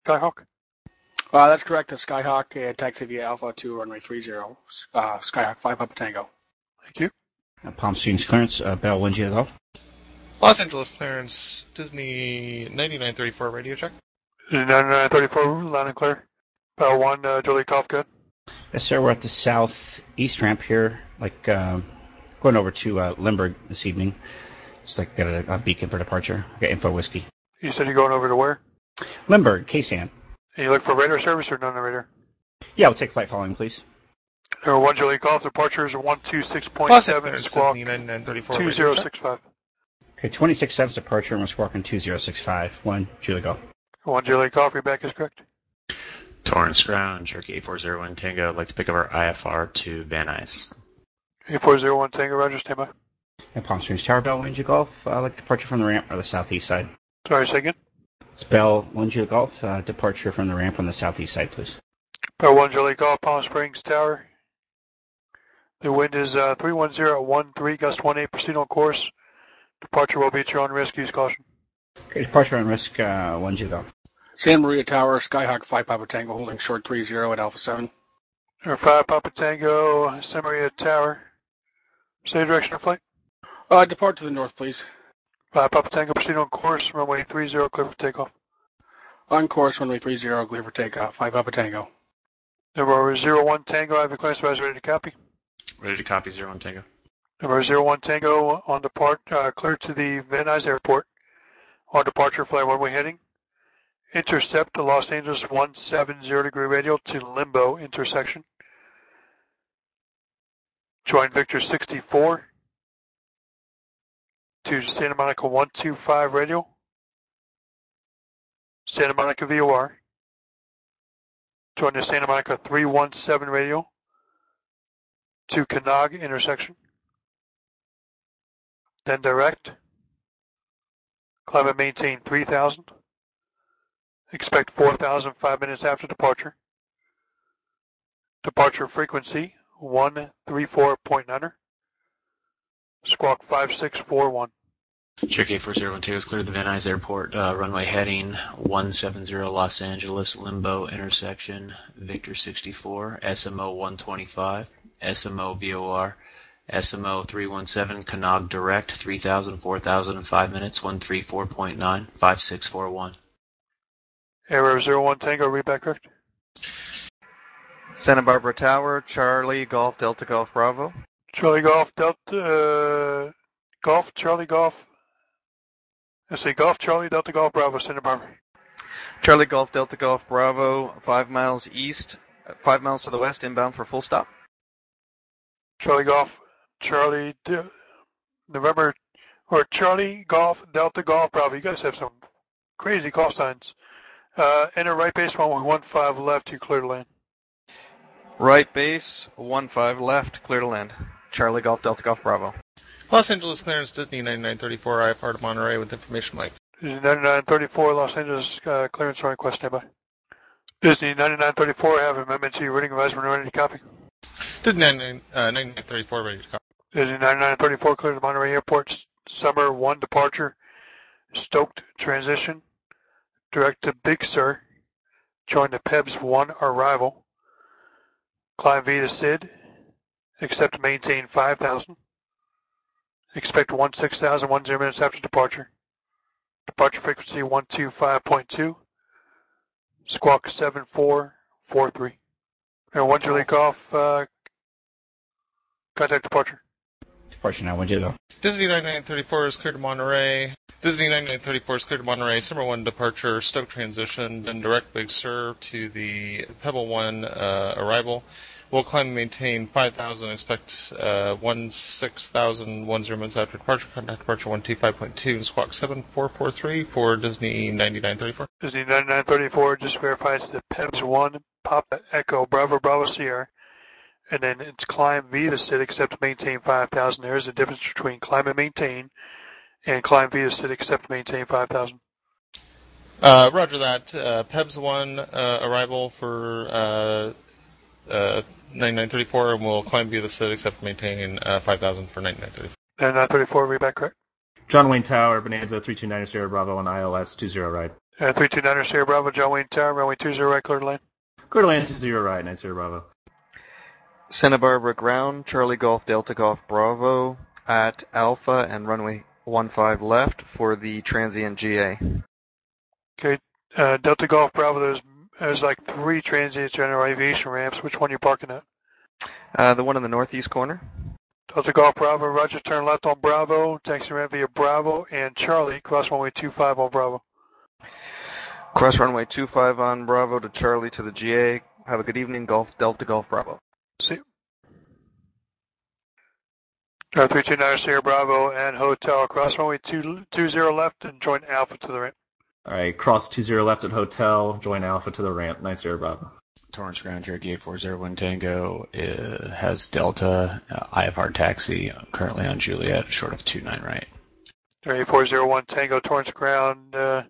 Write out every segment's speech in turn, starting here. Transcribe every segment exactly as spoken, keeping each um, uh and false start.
Skyhawk? Uh, that's correct. The Skyhawk uh, taxi via Alpha two, runway three zero. Uh, Skyhawk five Papa Tango. Thank you. Uh, Palm Springs clearance, uh, Bell, Wind Golf. Los Angeles clearance, Disney ninety-nine thirty-four radio check. ninety-nine thirty-four, loud and clear. Bell one, uh, Julie Golf, good. Yes, sir. We're at the southeast ramp here, like um, going over to uh, Limburg this evening. Just like got a, a beacon for departure. Got info whiskey. You said you're going over to where? Limburg, K-San. And you look for radar service or none of radar? Yeah, we'll take flight following, please. Number one, Julie Golf, departure is one two six point Los seven, Angeles squawk Disney ninety-nine thirty-four two radio zero check. six five. Okay, twenty-six cents departure, and we're squawking two zero six five. One, Julie Golf. One, Julie Golf, your back is correct. Torrance Ground, Cherokee eight four zero one Tango. I'd like to pick up our I F R to Van Nuys. eight four zero one Tango, Roger, stand by. And Palm Springs Tower, Bell, Wind Golf. Uh, like departure from the ramp or the southeast side. Sorry, say again? It's Bell, Wind Golf. Uh, departure from the ramp on the southeast side, please. Bell one, Julie Golf, Palm Springs Tower. The wind is uh, three one zero one three, gust one eight, proceed on course. Departure will be at your own risk, use caution. Okay, departure on risk, uh, Wind Golf. Santa Maria Tower, Skyhawk five Papa Tango, holding short three zero at Alpha seven. Number five, Papa Tango, Santa Maria Tower. Say direction of flight. Uh, depart to the north, please. five, Papa Tango, proceed on course, runway three zero, clear for takeoff. On course, runway three zero, clear for takeoff. five Papa Tango. Number zero one Tango, I have your clearance advisor ready to copy. Ready to copy zero one Tango. Number zero one Tango, on depart, uh, clear to the Van Nuys Airport. On departure, flight one-way heading. Intercept the Los Angeles one seven zero degree radial to Limbo intersection. Join Victor sixty-four to Santa Monica one two five radial. Santa Monica V O R. Join the Santa Monica three one seven radial to Kanag intersection. Then direct. Climb and maintain three thousand. Expect four thousand five minutes after departure. Departure frequency one three four point nine. Squawk five six four one. Cherokee eight four zero one Tango is cleared the Van Nuys Airport. Uh, runway heading one seven zero Los Angeles, Limbo intersection, Victor sixty-four, S M O one twenty-five, S M O V O R, S M O three one seven, Kanag direct, three thousand, four thousand, and five minutes, one three four point nine, five six four one. Error zero one Tango, read back correct. Santa Barbara Tower, Charlie, Golf, Delta, Golf, Bravo. Charlie Golf, Delta, uh, Golf, Charlie Golf. I say Golf, Charlie, Delta, Golf, Bravo, Santa Barbara. Charlie, Golf, Delta, Golf, Bravo, five miles east, five miles to the west, inbound for full stop. Charlie Golf, Charlie, De- November, or Charlie Golf, Delta, Golf, Bravo. You guys have some crazy call signs. Uh, enter right base one one one five left, you clear to land. Right base, one five left, clear to land. Charlie, Golf, Delta, Golf, Bravo. Los Angeles clearance, Disney ninety-nine thirty-four, I F R to Monterey with information Mike. Disney ninety-nine thirty-four, Los Angeles uh, clearance on request, standby. Disney ninety-nine thirty-four, have amendment to your reading advisement ready to copy. Disney ninety-nine thirty-four, ready to copy. Disney ninety-nine thirty-four, clear to Monterey Airport, Summer one departure, Stoked transition, direct to Big Sur, join the P E B S one arrival, climb V to S I D, accept and maintain five thousand, expect one six thousand ten minutes after departure, departure frequency one two five point two, squawk seven four four three. And one Julie Golf, uh, contact departure. Departure now, Wind Golf. Disney ninety-nine thirty-four is cleared to Monterey. Disney ninety-nine thirty-four is cleared to Monterey. Summer one departure, Stoke transition, then direct Big Sur to the Pebble one uh, arrival. We'll climb and maintain five thousand, expect uh, sixteen thousand ten minutes after departure. Contact departure one two five point two and squawk seven four four three for Disney ninety-nine thirty-four. Disney ninety-nine thirty-four just verifies the P E B S one, Papa Echo, Bravo, Bravo, Sierra. And then it's climb V to S I D, except maintain five thousand. There is a difference between climb and maintain and climb V to S I D, except maintain five thousand. Uh, roger that. Uh, P E B S one uh, arrival for uh, uh, ninety-nine thirty-four, and we'll climb via the S I D, except maintaining uh, five thousand for ninety-nine thirty-four. ninety-nine thirty-four, read back correct. John Wayne Tower, Bonanza three two nine Sierra Bravo on I L S two zero right. Uh, three two niner Sierra Bravo, John Wayne Tower, runway two zero right, clear to land. Clear to land two zero right, nine Sierra Bravo. Santa Barbara ground, Charlie Golf Delta Golf Bravo at Alpha and runway one five left for the transient G A. Okay, uh, Delta Golf Bravo, there's, there's like three transient general aviation ramps. Which one are you parking at? Uh, the one in the northeast corner. Delta Golf Bravo, roger, turn left on Bravo, taxi ramp via Bravo and Charlie, cross runway two five on Bravo. Cross runway two five on Bravo to Charlie to the G A. Have a good evening, Golf Delta Golf Bravo. See you. Uh, three two niner Sierra Bravo and Hotel, cross runway two zero left and join Alpha to the ramp. All right, cross two zero left at Hotel, join Alpha to the ramp, nine Sierra Bravo. Torrance Ground, Cherokee eight four zero one Tango uh, has Delta, uh, I F R taxi, uh, currently on Juliet, short of two nine right. eight four zero one Tango, Torrance Ground. Uh,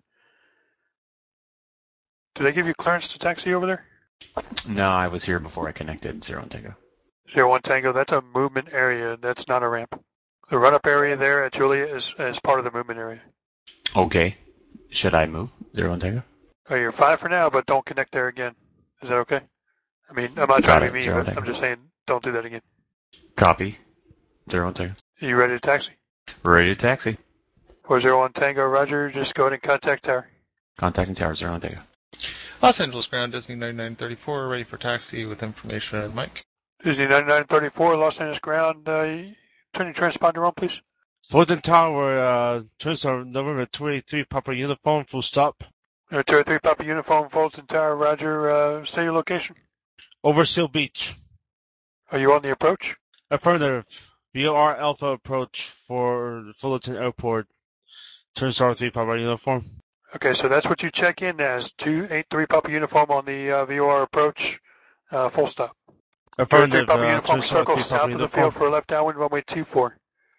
did they give you clearance to taxi over there? No, I was here before I connected, zero one Tango. zero one Tango, that's a movement area, that's not a ramp. The run-up area there at Juliet is, is part of the movement area. Okay. Should I move, zero one Tango? Oh, you're fine for now, but don't connect there again. Is that okay? I mean, I'm not Got trying to it, be mean, zero but Tango. I'm just saying don't do that again. Copy, zero one Tango. Are you ready to taxi? Ready to taxi. four zero one Tango, roger, just go ahead and contact tower. Contacting tower, zero one Tango. Los Angeles ground, Disney ninety-nine thirty-four, ready for taxi with information. Mike. Disney ninety-nine thirty-four, Los Angeles ground, uh, turn your transponder on, please. Fulton Tower, uh, turns on November two eighty-three, Papa Uniform, full stop. Uh, two oh three Papa Uniform, Fulton Tower, roger, uh, say your location. Over Seal Beach. Are you on the approach? Affirmative. V O R Alpha approach for Fullerton Airport. Turns R three, Papa Uniform. Okay, so that's what you check in as, two eighty-three Papa Uniform on the uh, V O R approach, uh, full stop. Affirmative. Papa uh, Uniform, turns R circle three, south Papa of the Uniform. field for a left downwind, runway two four.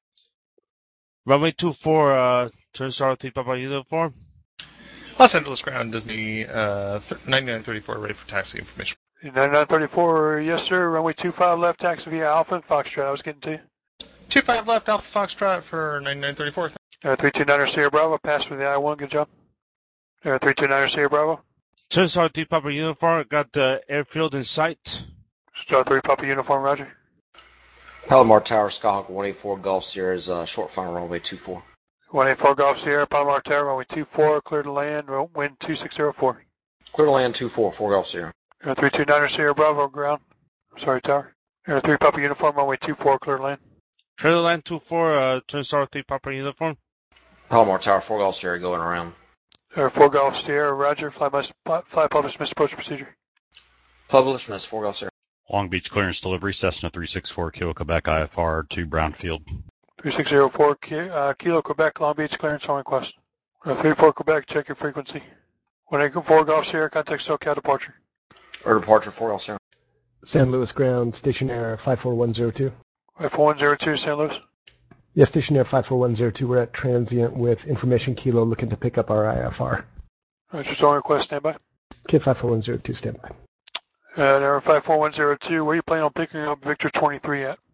Runway two four, uh, turns R three, Papa Uniform. Los Angeles ground, Disney uh, ninety-nine thirty-four, ready for taxi information. ninety-nine thirty-four, yes sir, runway two five left, taxi via Alpha and Foxtrot, I was getting to you. two five left, Alpha Foxtrot for ninety-nine thirty-four. Uh, three two niner Sierra Bravo, pass through the I one, good job. Uh, three two niner Sierra Bravo. Turns R three, Papa Uniform. Got the airfield in sight. Star three Papa Uniform, roger. Palomar Tower, Skyhawk one eighty-four, Gulf Sierra's uh, short final runway two four. one eighty-four Golf Sierra, Palomar Tower, runway two four, clear to land, wind two six zero four. Clear to land two four, four Gulf Sierra. Uh, three two niner Sierra Bravo, ground. Sorry, tower. Uh, three Papa Uniform, runway two four, clear to land. Trailer line two four, uh, turns R three, Papa Uniform. Palomar Tower, four Gulf Sierra going around. Uh, four Golf Sierra, roger, fly, must, fly published, missed approach procedure. Published, miss, four Gulf Sierra. Long Beach clearance delivery, Cessna three six four, Kilo, Quebec, I F R to Brownfield. three six zero four, uh, Kilo, Quebec, Long Beach, clearance on request. Uh, three four Quebec, check your frequency. one eighty-four Golf Sierra, contact SoCal departure. Or departure, four Gulf Sierra. San Luis ground, station air five four one zero two. five four one zero two, San Luis. Yes, station air five four one zero two. We're at transient with information Kilo looking to pick up our I F R. Right, just on request, standby. K five four one zero two, standby. Uh, number five four one zero two, where are you planning on picking up Victor twenty-three at?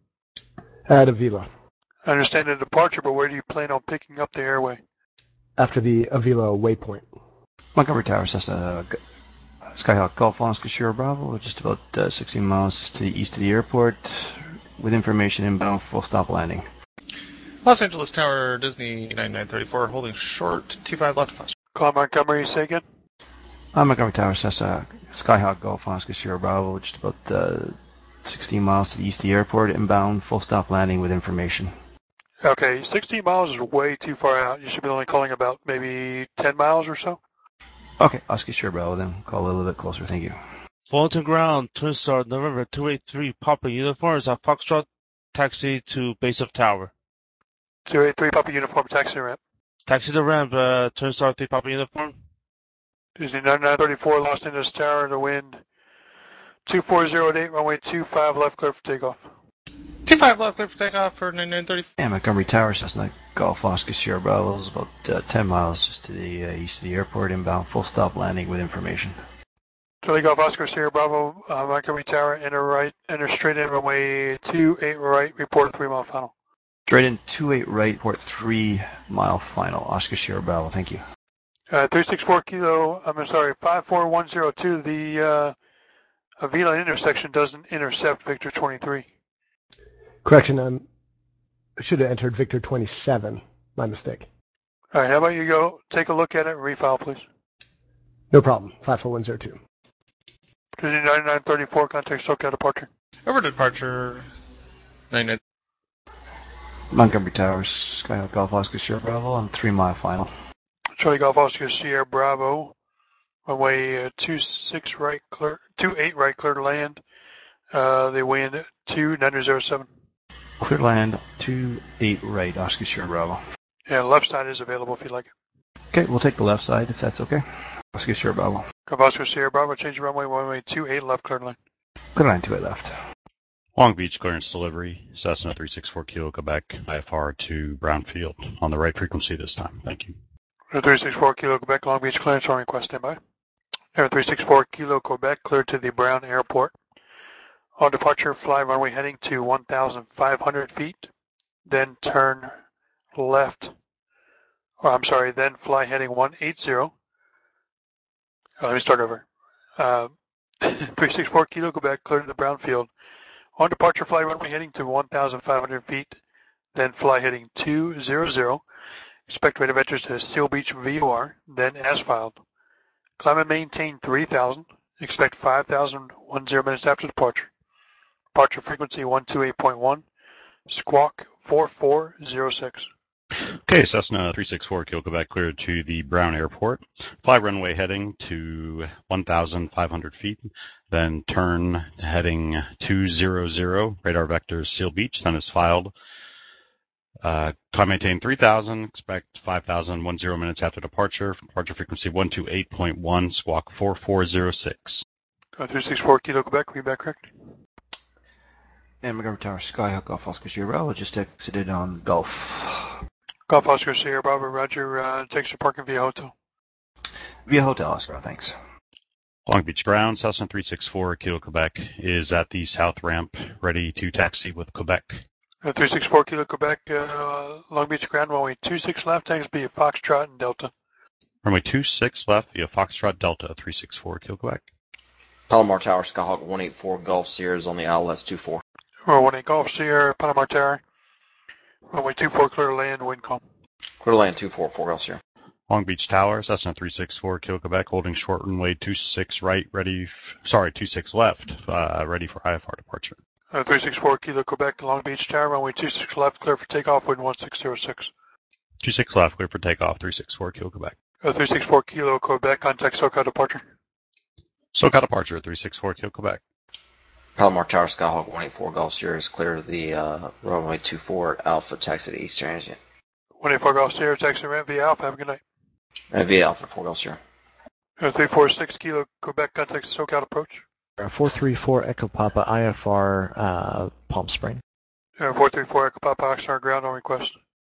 At Avila. I understand the departure, but where do you plan on picking up the airway? After the Avila waypoint. Montgomery Tower, Cessna, uh, Skyhawk Golf, Oscar Sierra Bravo, just about uh, sixteen miles just to the east of the airport, with information inbound, full stop landing. Los Angeles Tower, Disney ninety-nine thirty-four, holding short, two five left. Call Montgomery, say again? Uh, Montgomery Tower, Cessna, Skyhawk Golf, Oscar Sierra Bravo, just about uh, sixteen miles to the east of the airport, inbound, full stop landing with information. Okay, sixteen miles is way too far out. You should be only calling about maybe ten miles or so. Okay, Oscar Sierra Bravo, then call a little bit closer, thank you. Fulton ground, turn start November two eighty-three, Papa Uniform is at Foxtrot, taxi to base of tower. two eighty-three Papa Uniform, taxi ramp. Taxi to ramp, uh, turn start three, Papa Uniform. Disney ninety-nine thirty-four, Los Angeles Tower, the wind two four zero eight, runway two five left, clear for takeoff. two five left, clear for takeoff for ninety-nine thirty. Yeah, Montgomery Tower, Cessna Golf, Oscar Sierra Bravo is about uh, ten miles just to the uh, east of the airport, inbound, full stop landing with information. Charlie Golf, Oscar Sierra Bravo, uh, Montgomery Tower, enter right, enter straight in, runway two eight right, report three mile final. Straight in two eight right, port three mile final, Oscar Sierra Bravo, thank you. Uh, three six four kilo, I'm sorry, five four one zero two, the uh, Avila intersection doesn't intercept Victor twenty-three. Correction, I'm, I should have entered Victor twenty-seven. My mistake. All right, how about you go take a look at it and refile, please? No problem. five four one zero two. Disney ninety-nine thirty-four, contact SoCal departure. Over departure, ninety-nine. Montgomery Towers, Skyhawk Golf Oscar Sierra Bravo on three mile final. Charlie Golf Oscar Sierra Bravo, runway uh, two six right clear, two eight right clear to land. Uh, they wind two nine zero seven. Clear land, two eight right, Oscar Sierra Bravo. Yeah, left side is available if you'd like it. Okay, we'll take the left side if that's okay. Oscar Sierra Bravo. Golf Oscar Sierra Bravo, change runway, runway two eight left clear to land. Clear line, two eight left. Long Beach clearance delivery, Cessna three six four Kilo Quebec, I F R to Brownfield, on the right frequency this time. Thank you. three six four Kilo Quebec, Long Beach clearance on request, standby. Air three six four Kilo Quebec, cleared to the Brown Airport. On departure, fly runway heading to one thousand five hundred feet, then turn left, or I'm sorry, then fly heading one eighty. Oh, let me start over. Uh, three six four Kilo Quebec, cleared to the Brownfield. On departure, fly runway heading to one thousand five hundred feet, then fly heading two hundred. Expect rate of enters to Seal Beach V O R, then as filed. Climb and maintain three thousand. Expect five thousand ten minutes after departure. Departure frequency one two eight point one. Squawk four four zero six. Okay, Cessna three six four Kilo Quebec cleared to the Brown Airport. Fly runway heading to one thousand five hundred feet, then turn heading two hundred. Radar vector Seal Beach, then is filed. Uh, climb maintain three thousand, expect five thousand ten minutes after departure. Departure frequency one two eight point one, squawk four four zero six. Uh, three six four Kilo Quebec, read back correct. And Montgomery Tower, Skyhawk Golf Oscar Sierra Bravo, just exited on Gulf. Golf Oscar Sierra Bravo, roger, uh, takes your parking via hotel. Via hotel, Oscar, thanks. Long Beach ground, Cessna three six four Kilo Quebec is at the south ramp, ready to taxi with Quebec. Uh, three six four Kilo Quebec, uh, Long Beach ground, runway two six left, tanks via Foxtrot and Delta. Runway two six left via Foxtrot Delta, three six four Kilo Quebec. Palomar Tower, Skyhawk one eight four Gulf Sierra is on the I L S two four. Or one eight Golf Sierra, Palomar Tower, runway two four clear to land, wind calm. Clear to land two four four Gulf Sierra. Long Beach Tower, Cessna three six four Kilo Quebec, holding short runway two six right, ready, f- sorry, two six left, uh, ready for I F R departure. Uh, three six four Kilo Quebec, Long Beach Tower, runway two six left, clear for takeoff, wind one six zero six. two six left, clear for takeoff, three six four Kilo Quebec. Uh, three six four Kilo Quebec, contact SoCal departure. SoCal departure, three six four Kilo Quebec. Palomar Tower, Skyhawk one eight four Gulf Sierra is clear of the uh, runway two four at Alpha, taxi to East Transient. one eight four Golf Sierra, taxi ramp via Alpha, have a good night. And via Alpha four Gulf Sierra. Uh, three four six Kilo Quebec, contact SoCal approach. four three four Echo Papa I F R uh, Palm Spring. Uh, four three four Echo Papa Oxnard ground on request.